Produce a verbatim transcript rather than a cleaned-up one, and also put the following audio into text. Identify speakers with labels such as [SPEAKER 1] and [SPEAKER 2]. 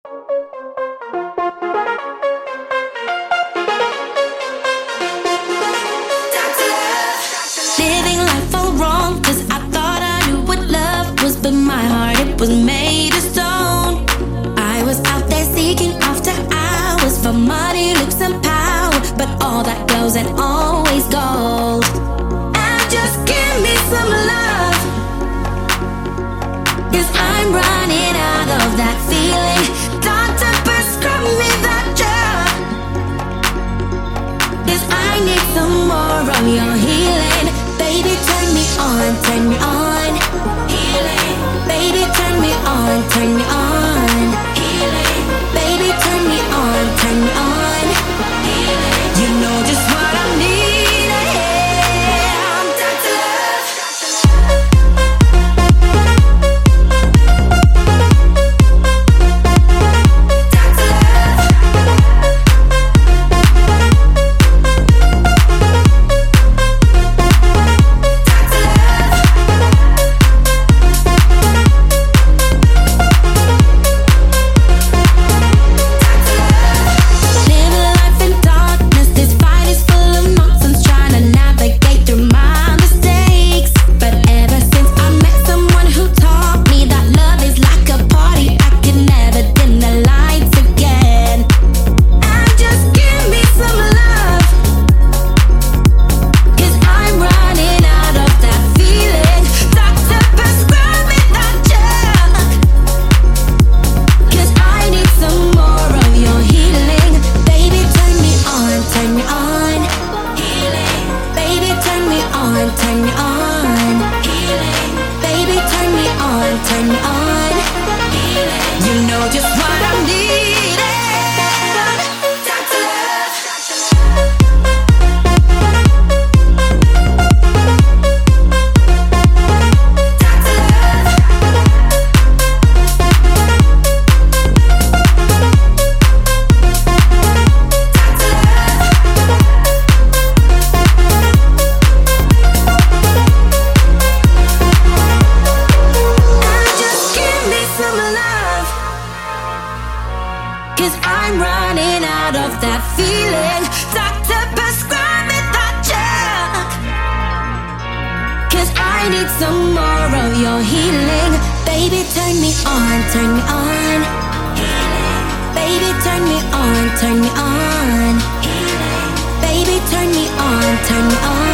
[SPEAKER 1] Living life all wrong, cause I thought I knew what love was, but my heart, it was made of stone. I was out there seeking after hours for money, looks and power, but all that goes and always gold. And just give me some love, cause I'm running out of that feeling. Doctor, prescribe me that drug, cause I need some more of your healing. Baby, turn me on, turn me on. Healing. Baby, turn me on, turn me on. Healing. Baby, turn me on, turn me on. Healing. You know just what I need. Yeah, I'm Doctor Love. Doctor turn me on, turn me on.